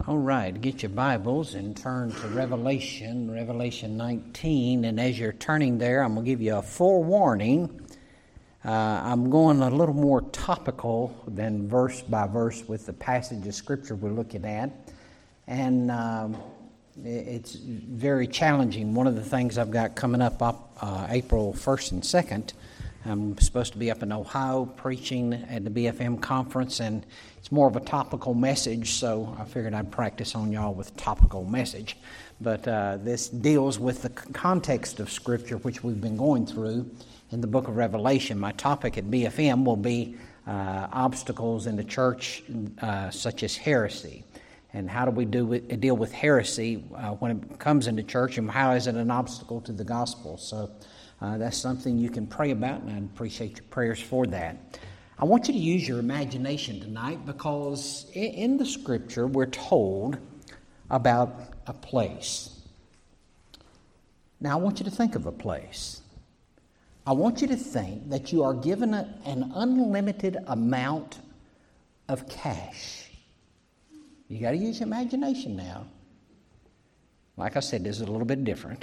All right, get your Bibles and turn to Revelation 19. And as you're turning there, I'm going to give you a forewarning. I'm going a little more topical than verse by verse with the passage of Scripture we're looking at. And it's very challenging. One of the things I've got coming up April 1st and 2nd, I'm supposed to be up in Ohio preaching at the BFM conference, and it's more of a topical message, so I figured I'd practice on y'all with topical message. But this deals with the context of Scripture, which we've been going through in the book of Revelation. My topic at BFM will be obstacles in the church, such as heresy. And how do we deal with heresy when it comes into church, and how is it an obstacle to the gospel? So that's something you can pray about, and I'd appreciate your prayers for that. I want you to use your imagination tonight, because in the Scripture we're told about a place. Now I want you to think of a place. I want you to think that you are given an unlimited amount of cash. You got to use your imagination now. Like I said, this is a little bit different.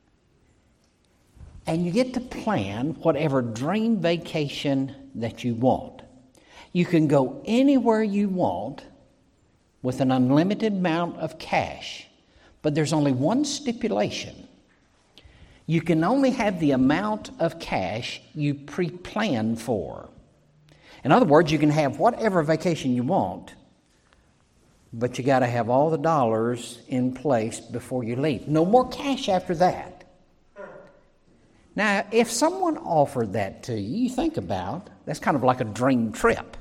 And you get to plan whatever dream vacation that you want. You can go anywhere you want with an unlimited amount of cash. But there's only one stipulation. You can only have the amount of cash you pre-plan for. In other words, you can have whatever vacation you want, but you got to have all the dollars in place before you leave. No more cash after that. Now, if someone offered that to you, you think about, that's kind of like a dream trip.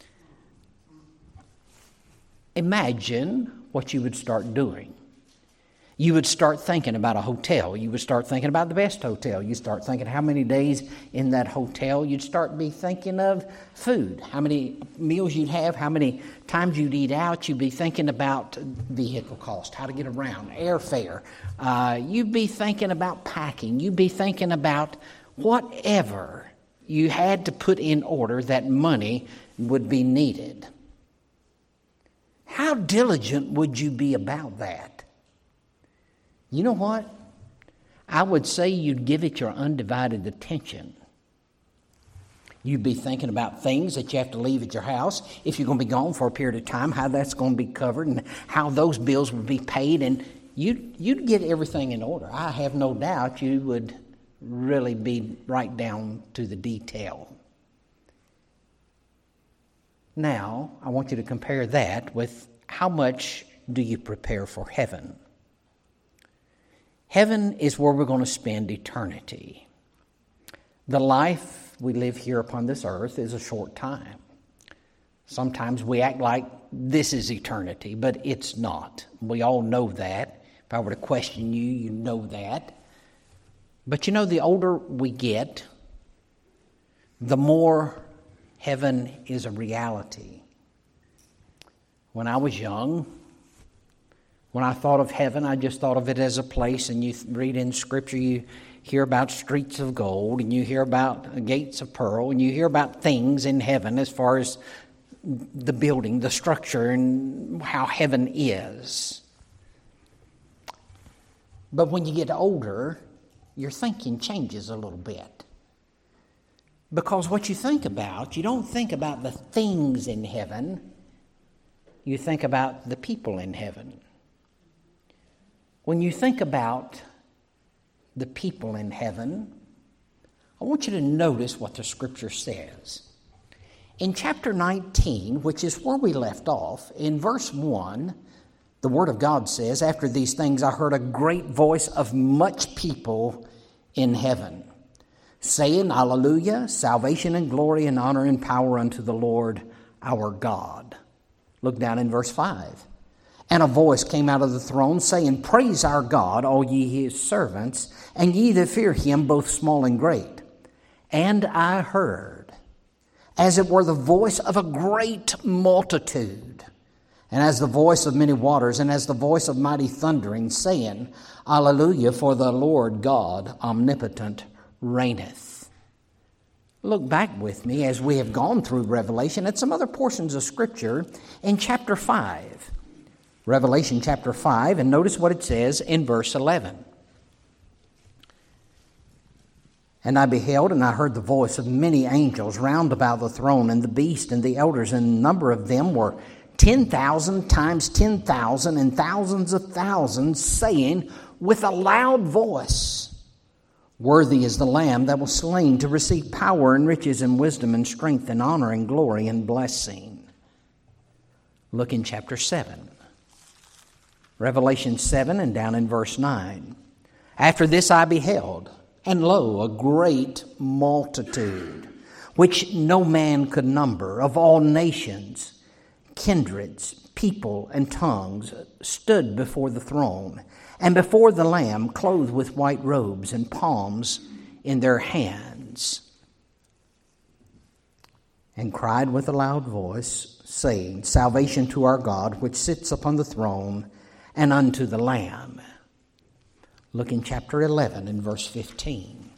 Imagine what you would start doing. You would start thinking about a hotel. You would start thinking about the best hotel. You'd start thinking how many days in that hotel. You'd start be thinking of food, how many meals you'd have, how many times you'd eat out. You'd be thinking about vehicle cost, how to get around, airfare. You'd be thinking about packing. You'd be thinking about whatever you had to put in order that money would be needed. How diligent would you be about that? You know what? I would say you'd give it your undivided attention. You'd be thinking about things that you have to leave at your house if you're going to be gone for a period of time, how that's going to be covered and how those bills would be paid, and you'd get everything in order. I have no doubt you would really be right down to the detail. Now, I want you to compare that with how much do you prepare for heaven? Heaven is where we're going to spend eternity. The life we live here upon this earth is a short time. Sometimes we act like this is eternity, but it's not. We all know that. If I were to question you, you know that. But you know, the older we get, the more heaven is a reality. When I was young, when I thought of heaven, I just thought of it as a place, and you read in Scripture, you hear about streets of gold, and you hear about gates of pearl, and you hear about things in heaven as far as the building, the structure, and how heaven is. But when you get older, your thinking changes a little bit. Because what you think about, you don't think about the things in heaven, you think about the people in heaven. When you think about the people in heaven, I want you to notice what the Scripture says. In chapter 19, which is where we left off, in verse 1, the Word of God says, "After these things I heard a great voice of much people in heaven, saying, Alleluia, salvation and glory and honor and power unto the Lord our God." Look down in verse 5. "And a voice came out of the throne, saying, Praise our God, all ye his servants, and ye that fear him, both small and great. And I heard, as it were the voice of a great multitude, and as the voice of many waters, and as the voice of mighty thundering, saying, Alleluia, for the Lord God omnipotent reigneth." Look back with me as we have gone through Revelation at some other portions of Scripture in chapter 5. Revelation chapter 5, and notice what it says in verse 11. And I beheld, and I heard the voice of many angels round about the throne, and the beast, and the elders, and the number of them were 10,000 times 10,000, and thousands of thousands, saying with a loud voice, Worthy is the Lamb that was slain to receive power and riches and wisdom and strength and honor and glory and blessing. Look in chapter 7. Revelation 7 and down in verse 9. After this I beheld, and lo, a great multitude, which no man could number, of all nations, kindreds, people, and tongues, stood before the throne, and before the Lamb, clothed with white robes, and palms in their hands, and cried with a loud voice, saying, Salvation to our God, which sits upon the throne, and unto the Lamb. Look in chapter 11 and verse 15.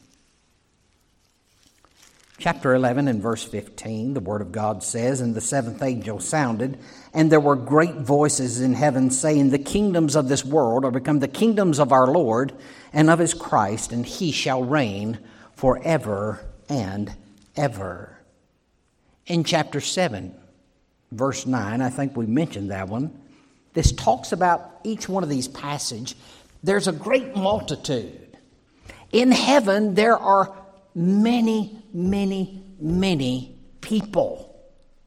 Chapter 11 and verse 15, the Word of God says, And the seventh angel sounded, and there were great voices in heaven saying, The kingdoms of this world are become the kingdoms of our Lord and of his Christ, and he shall reign forever and ever. In chapter 7, verse 9, I think we mentioned that one, this talks about each one of these passages. There's a great multitude. In heaven, there are many, many, many people.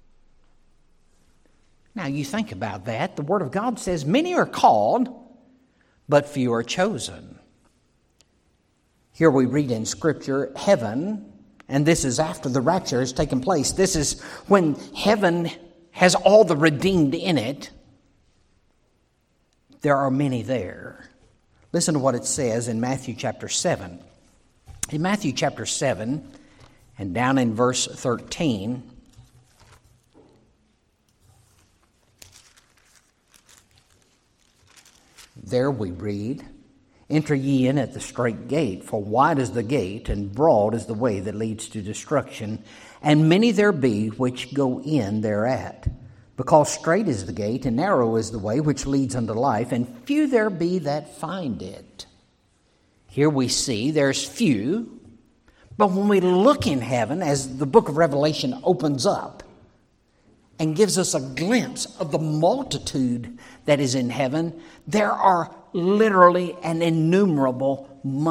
Now, you think about that. The Word of God says, many are called, but few are chosen. Here we read in Scripture, heaven, and this is after the rapture has taken place. This is when heaven has all the redeemed in it. There are many there. Listen to what it says in Matthew chapter 7. In Matthew chapter 7, and down in verse 13, there we read, Enter ye in at the strait gate, for wide is the gate, and broad is the way that leads to destruction, and many there be which go in thereat. Because strait is the gate, and narrow is the way which leads unto life, and few there be that find it. Here we see there's few, but when we look in heaven, as the book of Revelation opens up and gives us a glimpse of the multitude that is in heaven, there are literally an innumerable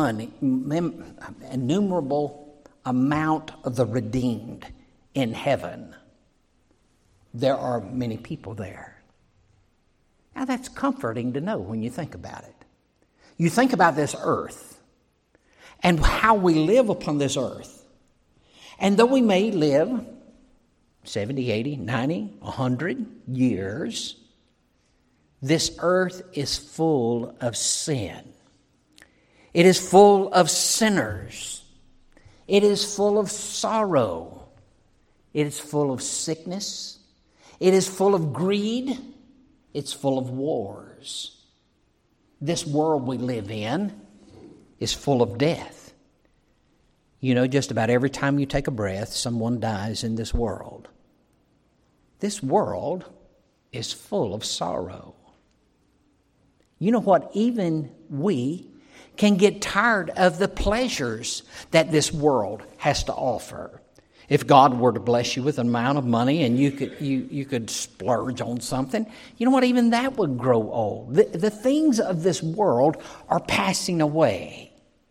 amount of the redeemed in heaven. There are many people there. Now that's comforting to know when you think about it. You think about this earth and how we live upon this earth. And though we may live 70, 80, 90, 100 years, this earth is full of sin. It is full of sinners. It is full of sorrow. It is full of sickness. It is full of greed. It's full of wars. This world we live in is full of death. You know, just about every time you take a breath, someone dies in this world. This world is full of sorrow. You know what? Even we can get tired of the pleasures that this world has to offer. If God were to bless you with an amount of money and you could splurge on something, you know what? Even that would grow old. The things of this world are passing away.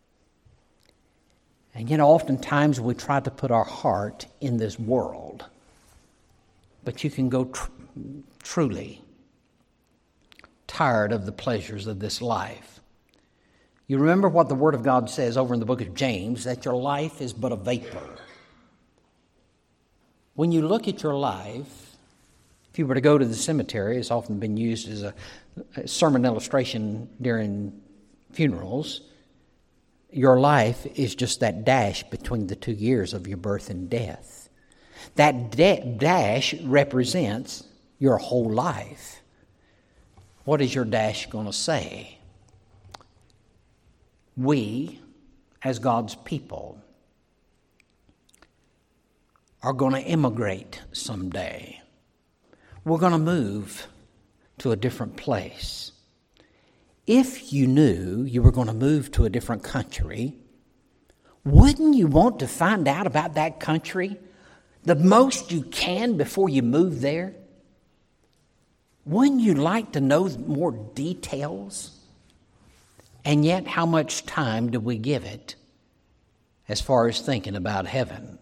And yet oftentimes we try to put our heart in this world. But you can go truly tired of the pleasures of this life. You remember what the Word of God says over in the book of James, that your life is but a vapor. When you look at your life, if you were to go to the cemetery, it's often been used as a sermon illustration during funerals. Your life is just that dash between the 2 years of your birth and death. That dash represents your whole life. What is your dash going to say? We, as God's people, are going to immigrate someday. We're going to move to a different place. If you knew you were going to move to a different country, wouldn't you want to find out about that country the most you can before you move there? Wouldn't you like to know more details? And yet, how much time do we give it as far as thinking about heaven?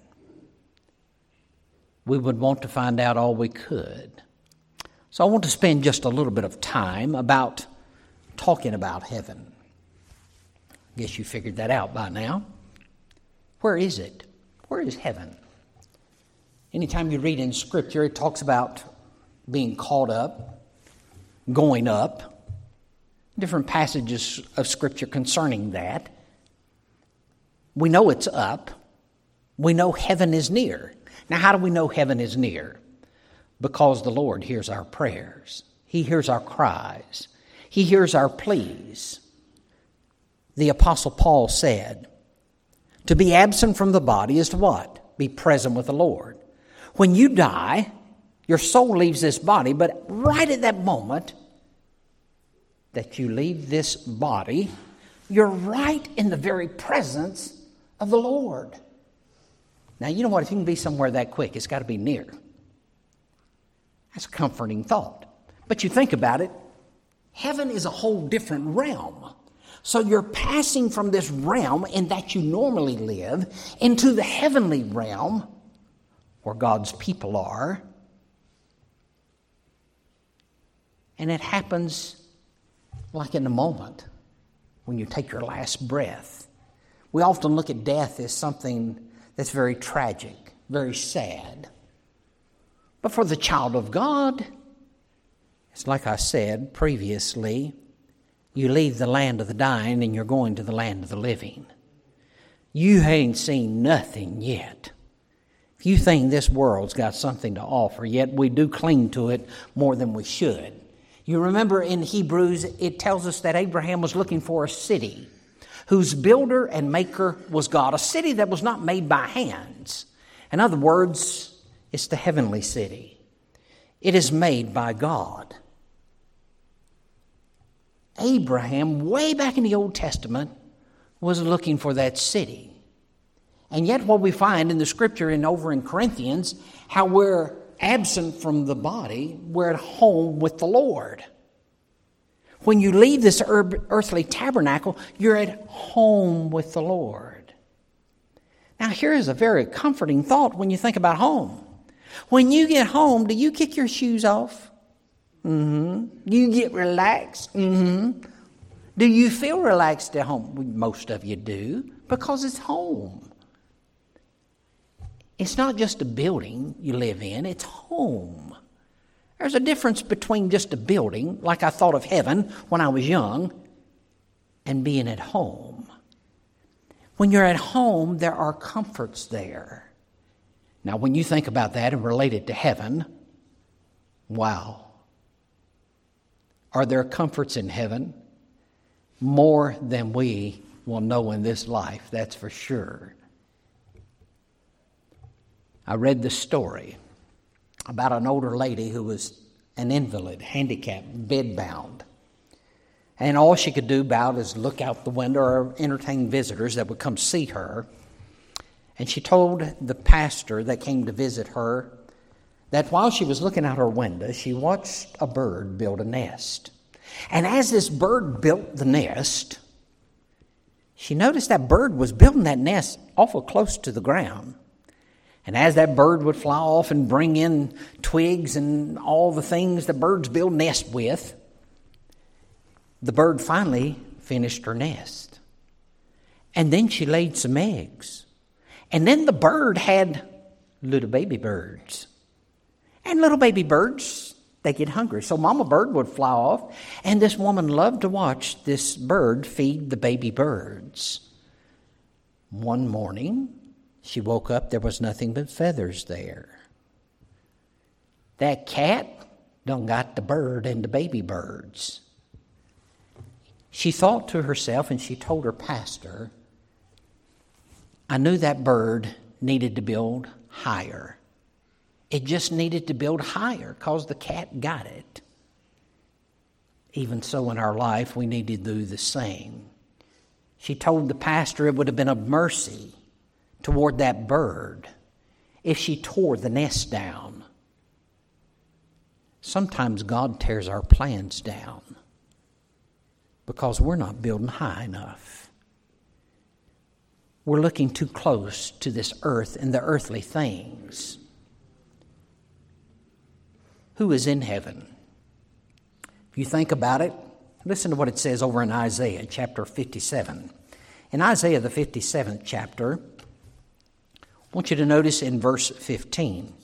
We would want to find out all we could. So I want to spend just a little bit of time about talking about heaven. I guess you figured that out by now. Where is it? Where is heaven? Anytime you read in Scripture, it talks about being caught up, going up. Different passages of Scripture concerning that. We know it's up. We know heaven is near. Now, how do we know heaven is near? Because the Lord hears our prayers. He hears our cries. He hears our pleas. The Apostle Paul said, to be absent from the body is to what? Be present with the Lord. When you die, your soul leaves this body, but right at that moment that you leave this body, you're right in the very presence of the Lord. Now, you know what? If you can be somewhere that quick, it's got to be near. That's a comforting thought. But you think about it, heaven is a whole different realm. So you're passing from this realm in that you normally live into the heavenly realm where God's people are. And it happens like in a moment when you take your last breath. We often look at death as something that's very tragic, very sad. But for the child of God, it's like I said previously, you leave the land of the dying and you're going to the land of the living. You ain't seen nothing yet. If you think this world's got something to offer, yet we do cling to it more than we should. You remember in Hebrews, it tells us that Abraham was looking for a city whose builder and maker was God, a city that was not made by hands. In other words, it's the heavenly city. It is made by God. Abraham, way back in the Old Testament, was looking for that city. And yet what we find in the Scripture and over in Corinthians, how we're absent from the body, we're at home with the Lord. When you leave this earthly tabernacle, you're at home with the Lord. Now here is a very comforting thought when you think about home. When you get home, do you kick your shoes off? Do you get relaxed? Do you feel relaxed at home? Most of you do, because it's home. It's not just a building you live in, it's home. There's a difference between just a building, like I thought of heaven when I was young, and being at home. When you're at home, there are comforts there. Now, when you think about that and relate it to heaven, wow. Are there comforts in heaven? More than we will know in this life, that's for sure. I read the story about an older lady who was an invalid, handicapped, bedbound. And all she could do about is look out the window or entertain visitors that would come see her. And she told the pastor that came to visit her that while she was looking out her window, she watched a bird build a nest. And as this bird built the nest, she noticed that bird was building that nest awful close to the ground. And as that bird would fly off and bring in twigs and all the things that birds build nests with, the bird finally finished her nest. And then she laid some eggs. And then the bird had little baby birds. And little baby birds, they get hungry. So mama bird would fly off, and this woman loved to watch this bird feed the baby birds. One morning, she woke up, there was nothing but feathers there. That cat done got the bird and the baby birds. She thought to herself, and she told her pastor, I knew that bird needed to build higher. It just needed to build higher because the cat got it. Even so in our life, we need to do the same. She told the pastor it would have been a mercy toward that bird if she tore the nest down. Sometimes God tears our plans down because we're not building high enough. We're looking too close to this earth and the earthly things. Who is in heaven? If you think about it, listen to what it says over in Isaiah chapter 57. In Isaiah the 57th chapter, I want you to notice in verse 15.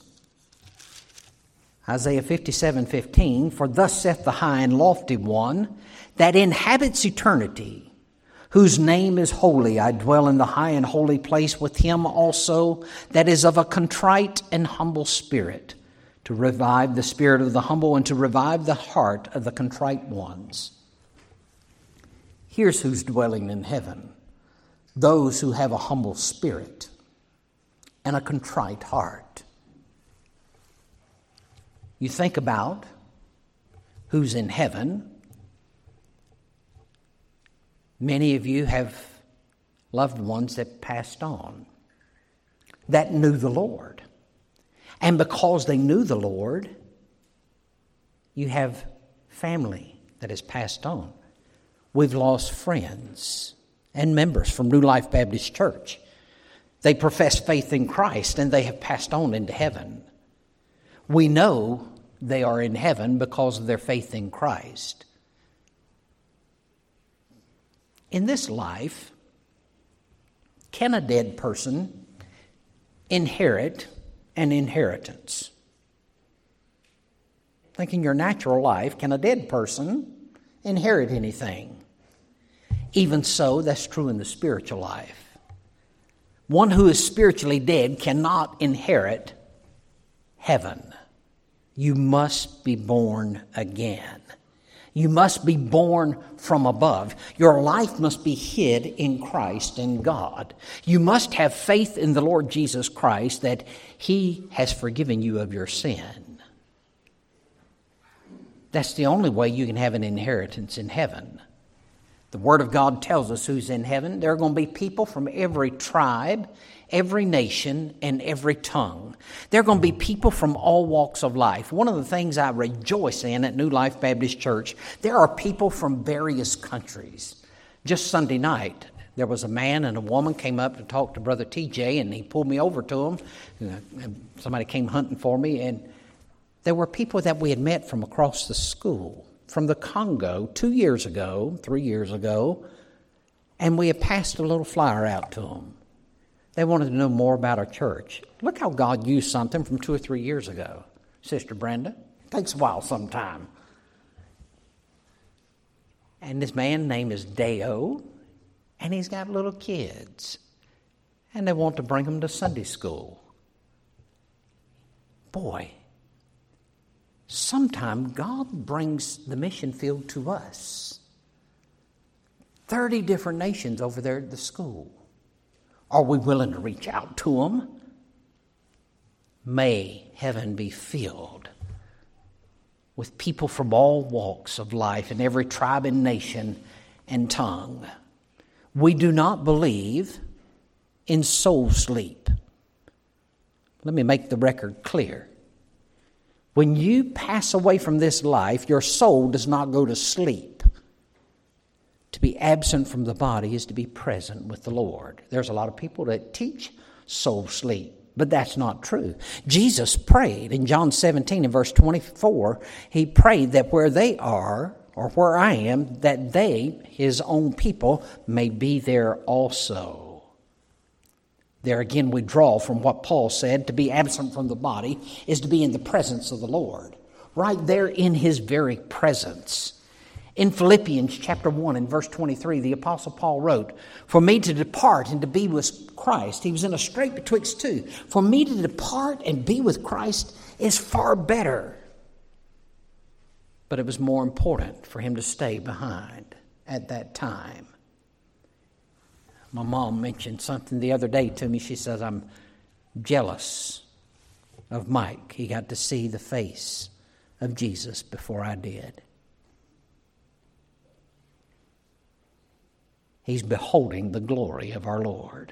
Isaiah 57:15, "For thus saith the high and lofty one that inhabits eternity, whose name is holy. I dwell in the high and holy place with him also that is of a contrite and humble spirit, to revive the spirit of the humble and to revive the heart of the contrite ones." Here's who's dwelling in heaven: those who have a humble spirit and a contrite heart. You think about who's in heaven. Many of you have loved ones that passed on, that knew the Lord. And because they knew the Lord, you have family that has passed on. We've lost friends and members from New Life Baptist Church. They profess faith in Christ and they have passed on into heaven. We know they are in heaven because of their faith in Christ. In this life, can a dead person inherit an inheritance? Think in your natural life, can a dead person inherit anything? Even so, that's true in the spiritual life. One who is spiritually dead cannot inherit heaven. You must be born again. You must be born from above. Your life must be hid in Christ and God. You must have faith in the Lord Jesus Christ that He has forgiven you of your sin. That's the only way you can have an inheritance in heaven. The Word of God tells us who's in heaven. There are going to be people from every tribe, every nation, and every tongue. There are going to be people from all walks of life. One of the things I rejoice in at New Life Baptist Church, there are people from various countries. Just Sunday night, there was a man and a woman came up to talk to Brother TJ, and he pulled me over to him. Somebody came hunting for me, and there were people that we had met from across the school, from the Congo 3 years ago, and we had passed a little flyer out to them. They wanted to know more about our church. Look how God used something from 2 or 3 years ago, Sister Brenda. It takes a while sometime. And this man's name is Deo, and he's got little kids, and they want to bring them to Sunday school. Boy, sometimes God brings the mission field to us. 30 different nations over there at the school. Are we willing to reach out to them? May heaven be filled with people from all walks of life and every tribe and nation and tongue. We do not believe in soul sleep. Let me make the record clear. When you pass away from this life, your soul does not go to sleep. To be absent from the body is to be present with the Lord. There's a lot of people that teach soul sleep, but that's not true. Jesus prayed in John 17 and verse 24, He prayed that where they are, or where I am, that they, His own people, may be there also. There again we draw from what Paul said, to be absent from the body is to be in the presence of the Lord. Right there in His very presence. In Philippians chapter 1 and verse 23, the Apostle Paul wrote, "For me to depart and to be with Christ," he was in a strait betwixt two, "for me to depart and be with Christ is far better." But it was more important for him to stay behind at that time. My mom mentioned something the other day to me. She says, "I'm jealous of Mike. He got to see the face of Jesus before I did." He's beholding the glory of our Lord.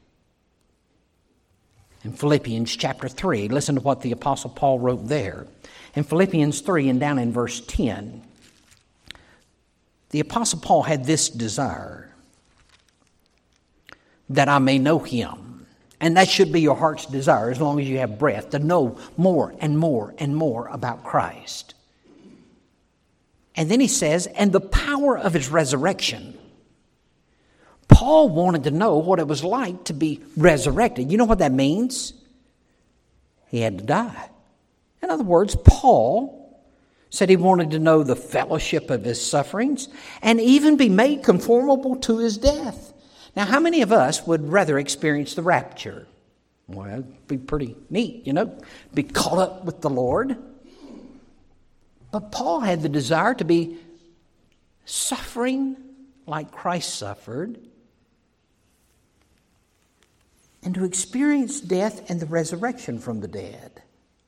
In Philippians chapter 3, listen to what the Apostle Paul wrote there. In Philippians 3 and down in verse 10, the Apostle Paul had this desire, that I may know Him. And that should be your heart's desire as long as you have breath, to know more and more and more about Christ. And then he says, and the power of His resurrection. Paul wanted to know what it was like to be resurrected. You know what that means? He had to die. In other words, Paul said he wanted to know the fellowship of His sufferings and even be made conformable to His death. Now, how many of us would rather experience the rapture? Well, it'd be pretty neat, be caught up with the Lord. But Paul had the desire to be suffering like Christ suffered and to experience death and the resurrection from the dead.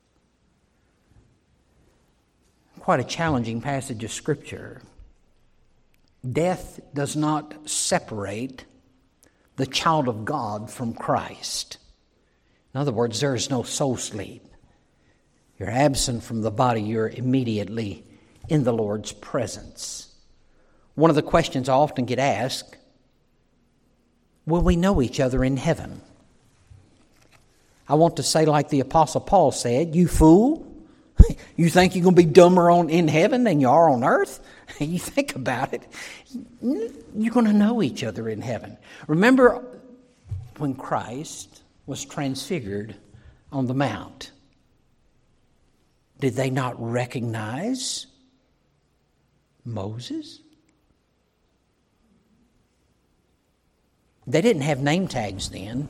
Quite a challenging passage of Scripture. Death does not separate the child of God from Christ. In other words, there is no soul sleep. You're absent from the body, you're immediately in the Lord's presence. One of the questions I often get asked, will we know each other in heaven? I want to say like the Apostle Paul said, you fool. You think you're going to be dumber in heaven than you are on earth? You think about it. You're going to know each other in heaven. Remember when Christ was transfigured on the mount? Did they not recognize Moses? They didn't have name tags then.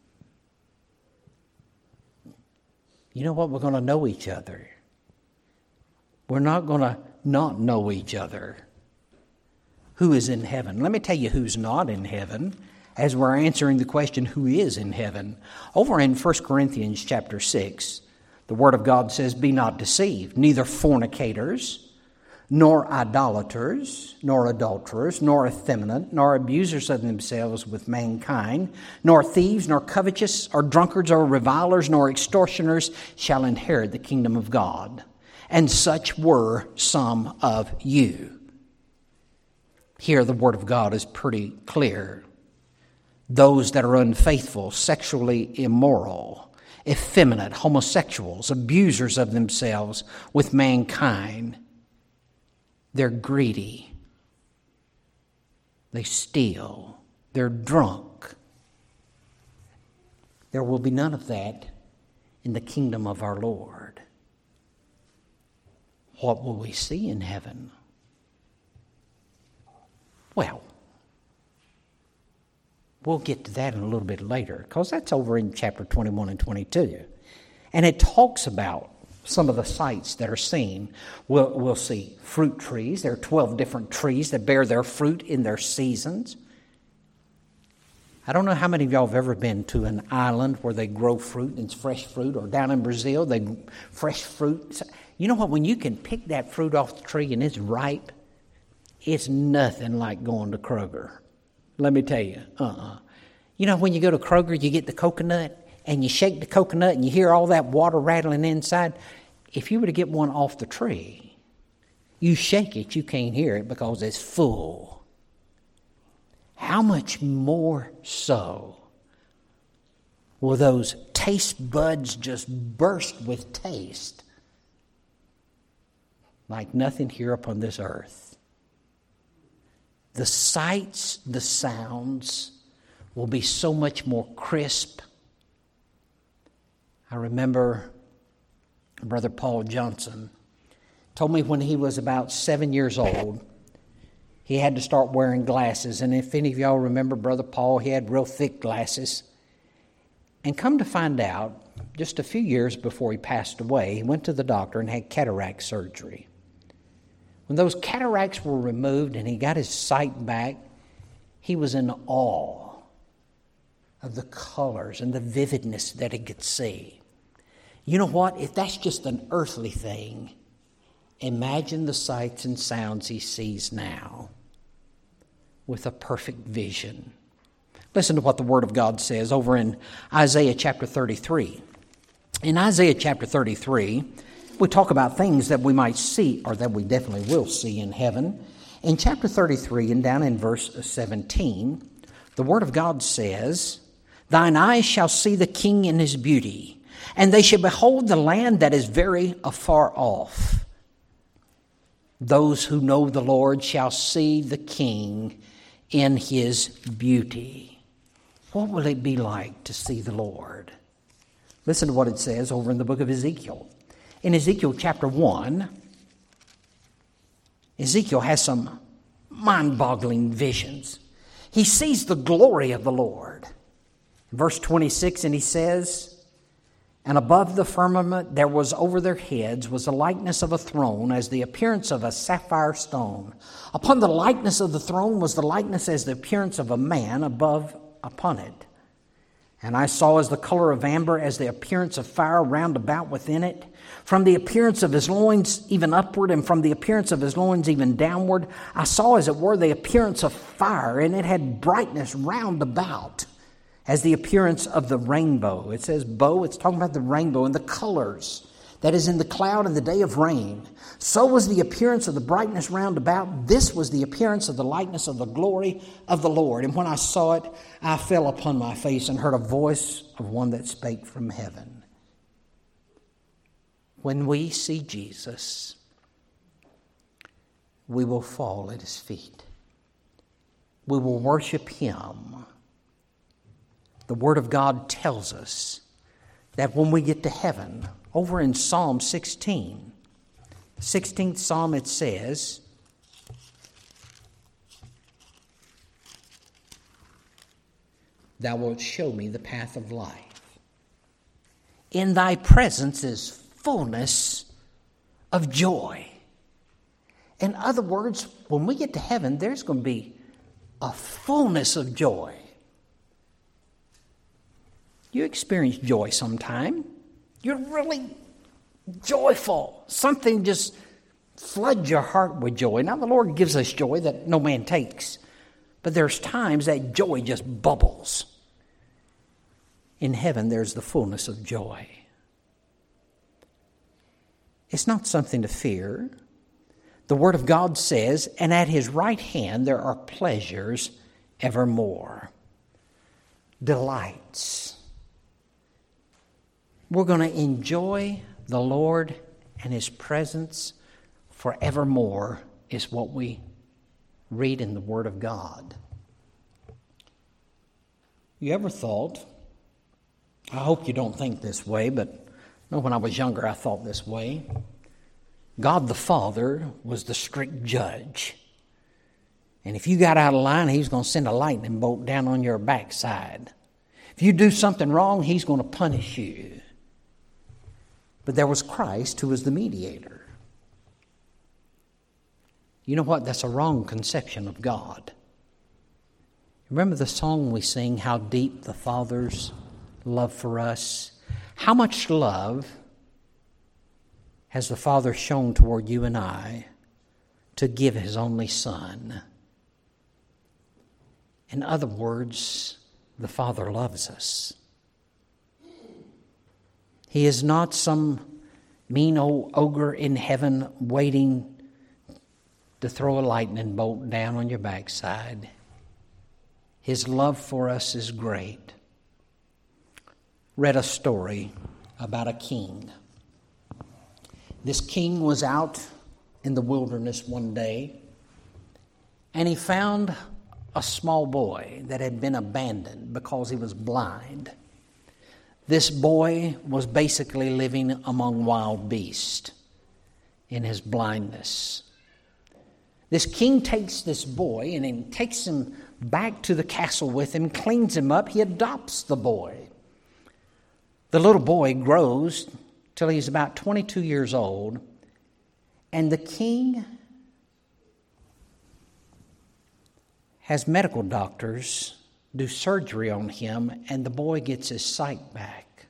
You know what? We're going to know each other. We're not going to not know each other. Who is in heaven? Let me tell you who's not in heaven as we're answering the question, who is in heaven? Over in 1 Corinthians chapter 6, the Word of God says, be not deceived, neither fornicators, nor idolaters, nor adulterers, nor effeminate, nor abusers of themselves with mankind, nor thieves, nor covetous, or drunkards, or revilers, nor extortioners shall inherit the kingdom of God. And such were some of you. Here the Word of God is pretty clear. Those that are unfaithful, sexually immoral, effeminate, homosexuals, abusers of themselves with mankind, they're greedy. They steal. They're drunk. There will be none of that in the kingdom of our Lord. What will we see in heaven? Well, we'll get to that in a little bit later, because that's over in chapter 21 and 22. And it talks about some of the sights that are seen. We'll see fruit trees. There are 12 different trees that bear their fruit in their seasons. I don't know how many of y'all have ever been to an island where they grow fruit and it's fresh fruit, or down in Brazil, they fresh fruit. You know what? When you can pick that fruit off the tree and it's ripe, it's nothing like going to Kroger. Let me tell you. You know, when you go to Kroger, you get the coconut, and you shake the coconut and you hear all that water rattling inside. If you were to get one off the tree, you shake it, you can't hear it because it's full. How much more so will those taste buds just burst with taste like nothing here upon this earth? The sights, the sounds will be so much more crisp. I remember Brother Paul Johnson told me when he was about 7 years old, he had to start wearing glasses. And if any of y'all remember Brother Paul, he had real thick glasses. And come to find out, just a few years before he passed away, he went to the doctor and had cataract surgery. When those cataracts were removed and he got his sight back, he was in awe of the colors and the vividness that he could see. You know what? If that's just an earthly thing, imagine the sights and sounds he sees now. with a perfect vision. Listen to what the Word of God says over in Isaiah chapter 33. In Isaiah chapter 33, we talk about things that we might see, or that we definitely will see in heaven. In chapter 33 and down in verse 17, the Word of God says, "Thine eyes shall see the King in his beauty, and they shall behold the land that is very afar off. Those who know the Lord shall see the King in his beauty." What will it be like to see the Lord? Listen to what it says over in the book of Ezekiel. In Ezekiel chapter 1, Ezekiel has some mind-boggling visions. He sees the glory of the Lord. Verse 26, and he says, "And above the firmament there was over their heads was the likeness of a throne, as the appearance of a sapphire stone. Upon the likeness of the throne was the likeness as the appearance of a man above upon it. And I saw as the color of amber, as the appearance of fire round about within it. From the appearance of his loins even upward, and from the appearance of his loins even downward, I saw as it were the appearance of fire, and it had brightness round about, as the appearance of the rainbow." It says bow, it's talking about the rainbow and the colors that is in the cloud in the day of rain. "So was the appearance of the brightness round about. This was the appearance of the likeness of the glory of the Lord. And when I saw it, I fell upon my face and heard a voice of one that spake from heaven." When we see Jesus, we will fall at his feet. We will worship him. The Word of God tells us that when we get to heaven, over in Psalm 16, 16th Psalm, it says, "Thou wilt show me the path of life. In thy presence is fullness of joy." In other words, when we get to heaven, there's going to be a fullness of joy. You experience joy sometime. You're really joyful. Something just floods your heart with joy. Now, the Lord gives us joy that no man takes, but there's times that joy just bubbles. In heaven, there's the fullness of joy. It's not something to fear. The Word of God says, "And at his right hand there are pleasures evermore." Delights. We're going to enjoy the Lord and his presence forevermore, is what we read in the Word of God. You ever thought, I hope you don't think this way, but when I was younger I thought this way, God the Father was the strict judge. And if you got out of line, he's going to send a lightning bolt down on your backside. If you do something wrong, he's going to punish you. But there was Christ who was the mediator. You know what? That's a wrong conception of God. Remember the song we sing, "How Deep the Father's Love for Us"? How much love has the Father shown toward you and I to give his only Son? In other words, the Father loves us. He is not some mean old ogre in heaven waiting to throw a lightning bolt down on your backside. His love for us is great. Read a story about a king. This king was out in the wilderness one day, and he found a small boy that had been abandoned because he was blind. This boy was basically living among wild beasts in his blindness. This king takes this boy and he takes him back to the castle with him, cleans him up. He adopts the boy. The little boy grows till he's about 22 years old, and the king has medical doctors do surgery on him, and the boy gets his sight back.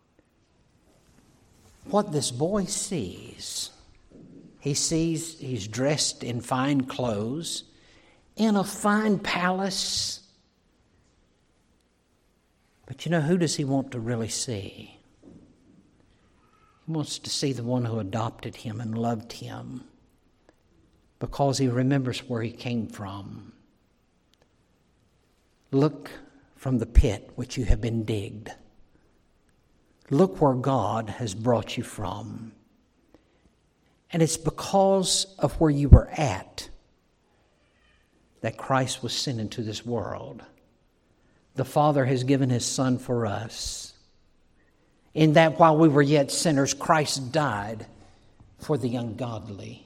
What this boy sees, he sees he's dressed in fine clothes. in a fine palace. But you know, who does he want to really see? He wants to see the one who adopted him and loved him because he remembers where he came from. Look from the pit which you have been digged. Look where God has brought you from. And it's because of where you were at that Christ was sent into this world. The Father has given his Son for us. In that while we were yet sinners, Christ died for the ungodly.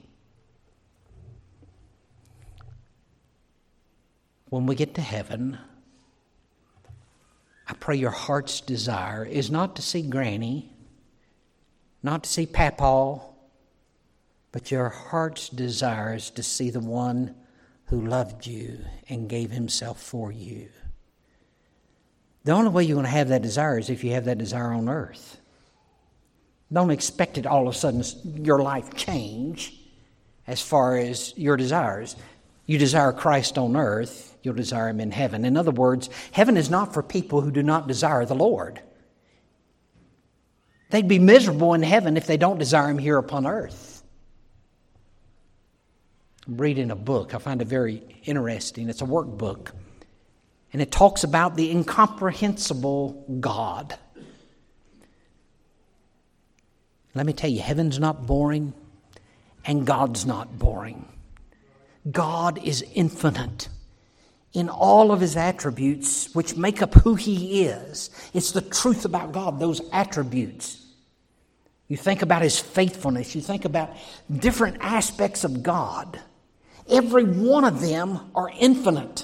When we get to heaven, I pray your heart's desire is not to see Granny, not to see Papaw, but your heart's desire is to see the one who loved you and gave himself for you. The only way you're going to have that desire is if you have that desire on earth. Don't expect it all of a sudden your life change as far as your desires. You desire Christ on earth, you'll desire him in heaven. In other words, heaven is not for people who do not desire the Lord. They'd be miserable in heaven if they don't desire him here upon earth. I'm reading a book. I find it very interesting. It's a workbook. And it talks about the incomprehensible God. Let me tell you, heaven's not boring and God's not boring. God is infinite in all of his attributes which make up who he is. It's the truth about God, those attributes. You think about his faithfulness. You think about different aspects of God. Every one of them are infinite.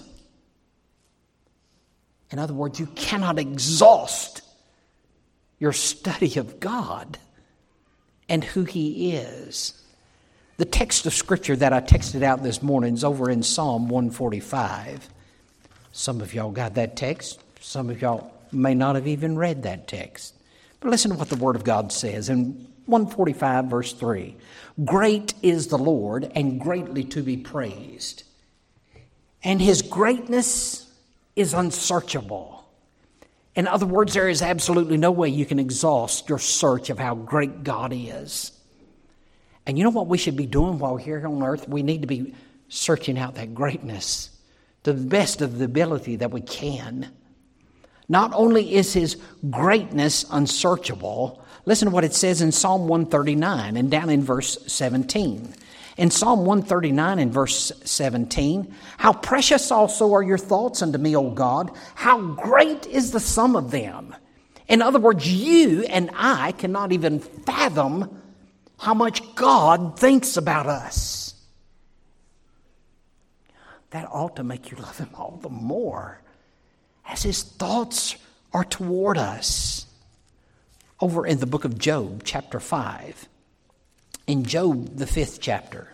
In other words, you cannot exhaust your study of God and who he is. The text of Scripture that I texted out this morning is over in Psalm 145. Some of y'all got that text. Some of y'all may not have even read that text. But listen to what the Word of God says in 145 verse 3. Great is the Lord and greatly to be praised, and his greatness is unsearchable. In other words, there is absolutely no way you can exhaust your search of how great God is. And you know what we should be doing while we're here on earth? We need to be searching out that greatness to the best of the ability that we can. Not only is his greatness unsearchable, listen to what it says in Psalm 139 and down in verse 17. In Psalm 139 and verse 17, how precious also are your thoughts unto me, O God. How great is the sum of them. In other words, you and I cannot even fathom how much God thinks about us. That ought to make you love him all the more as his thoughts are toward us. Over in the book of Job, chapter 5. In Job, the 5th chapter.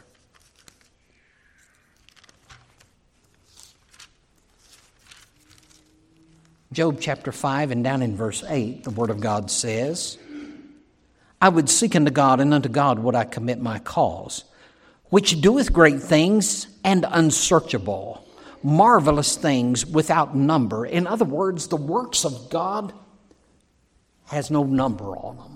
Job chapter 5 and down in verse 8, the Word of God says, I would seek unto God, and unto God would I commit my cause, which doeth great things and unsearchable, marvelous things without number. In other words, the works of God has no number on them.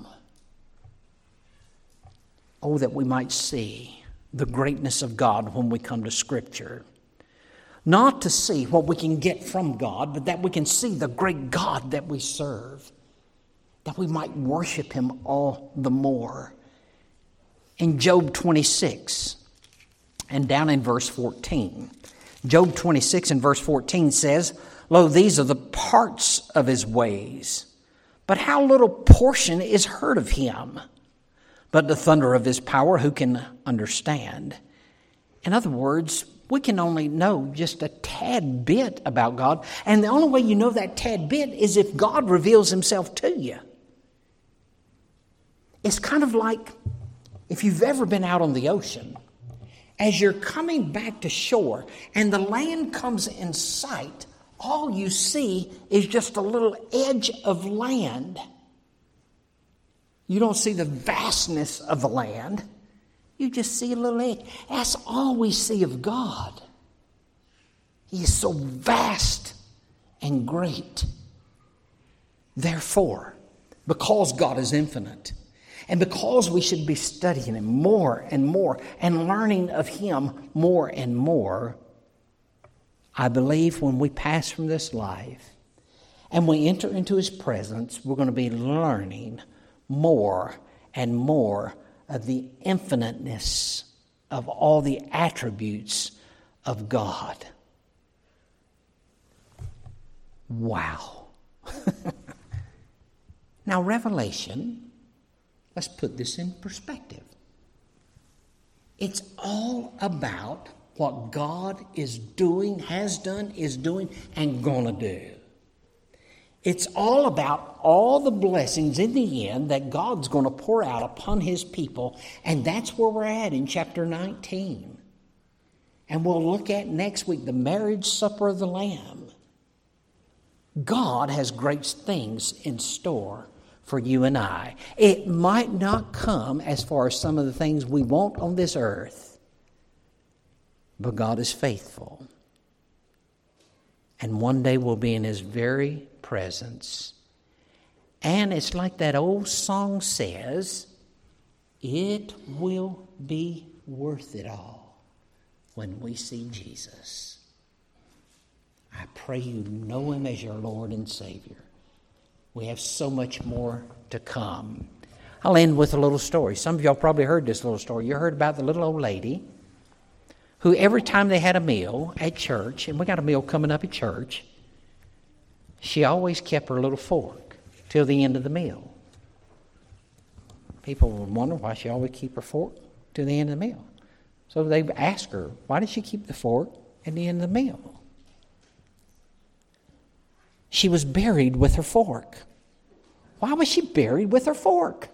Oh, that we might see the greatness of God when we come to Scripture. Not to see what we can get from God, but that we can see the great God that we serve, that we might worship him all the more. In Job 26 and down in verse 14, Job 26 and verse 14 says, Lo, these are the parts of his ways, but how little portion is heard of him. But the thunder of his power, who can understand? In other words, we can only know just a tad bit about God. And the only way you know that tad bit is if God reveals himself to you. It's kind of like if you've ever been out on the ocean, as you're coming back to shore and the land comes in sight, all you see is just a little edge of land. You don't see the vastness of the land. You just see a little edge. That's all we see of God. He is so vast and great. Therefore, because God is infinite, and because we should be studying Him more and more and learning of Him more and more, I believe when we pass from this life and we enter into His presence, we're going to be learning more and more of the infiniteness of all the attributes of God. Wow. Now, Revelation, let's put this in perspective. It's all about what God is doing, has done, is doing, and going to do. It's all about all the blessings in the end that God's going to pour out upon His people, and that's where we're at in chapter 19. And we'll look at next week the marriage supper of the Lamb. God has great things in store for you and I. It might not come as far as some of the things we want on this earth, but God is faithful. And one day we'll be in His very presence. And it's like that old song says, it will be worth it all when we see Jesus. I pray you know Him as your Lord and Savior. We have so much more to come. I'll end with a little story. Some of y'all probably heard this little story. You heard about the little old lady who every time they had a meal at church, and we got a meal coming up at church, she always kept her little fork till the end of the meal. People would wonder why she always keep her fork till the end of the meal. So they asked her, why did she keep the fork at the end of the meal? She was buried with her fork. Why was she buried with her fork?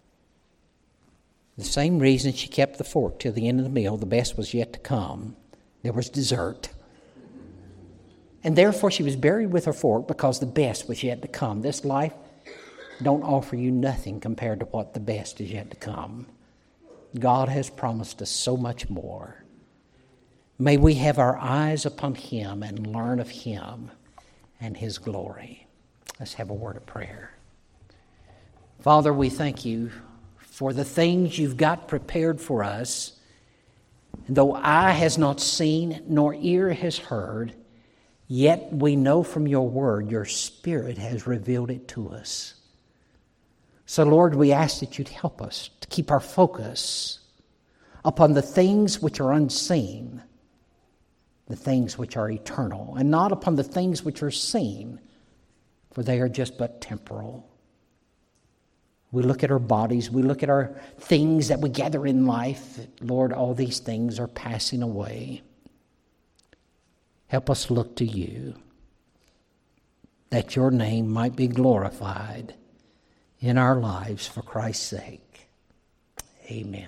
The same reason she kept the fork till the end of the meal. The best was yet to come. There was dessert. And therefore she was buried with her fork because the best was yet to come. This life don't offer you nothing compared to what the best is yet to come. God has promised us so much more. May we have our eyes upon Him and learn of Him and His glory. Let's have a word of prayer. Father, we thank you for the things you've got prepared for us. And though eye has not seen, nor ear has heard, yet we know from your word, your Spirit has revealed it to us. So, Lord, we ask that you'd help us to keep our focus upon the things which are unseen, the things which are eternal, and not upon the things which are seen, for they are just but temporal. We look at our bodies, we look at our things that we gather in life. Lord, all these things are passing away. Help us look to you, that your name might be glorified in our lives for Christ's sake. Amen.